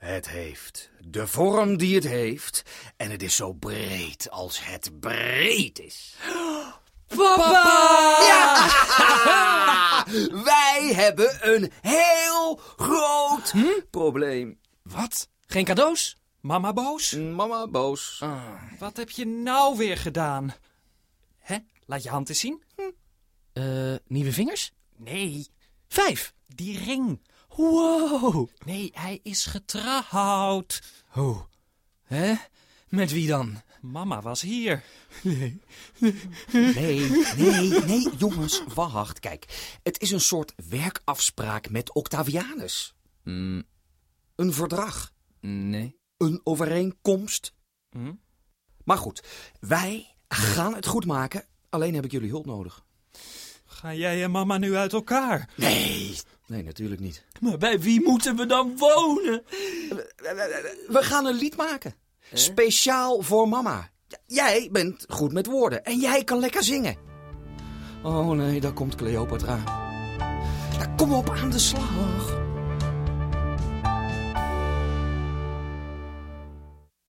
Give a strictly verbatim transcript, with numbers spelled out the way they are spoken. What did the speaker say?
Het heeft de vorm die het heeft en het is zo breed als het breed is. Papa! Ja! Wij hebben een heel groot hm? probleem. Wat? Geen cadeaus? Mama boos? Mama boos. Ah. Wat heb je nou weer gedaan? Hè? Laat je hand eens zien. Hm. Uh, nieuwe vingers? Nee. Vijf. Die ring. Wow. Nee, hij is getrouwd. Oh. Hè? Met wie dan? Mama was hier. Nee. Nee, nee, nee, jongens, wacht. Kijk, het is een soort werkafspraak met Octavianus. Mm. Een verdrag. Nee. Een overeenkomst. Hm? Maar goed, wij gaan het goed maken. Alleen heb ik jullie hulp nodig. Ga jij en mama nu uit elkaar? Nee, nee, natuurlijk niet. Maar bij wie moeten we dan wonen? We, we, we gaan een lied maken. Eh? Speciaal voor mama. Jij bent goed met woorden en jij kan lekker zingen. Oh nee, daar komt Cleopatra. Daar kom op aan de slag.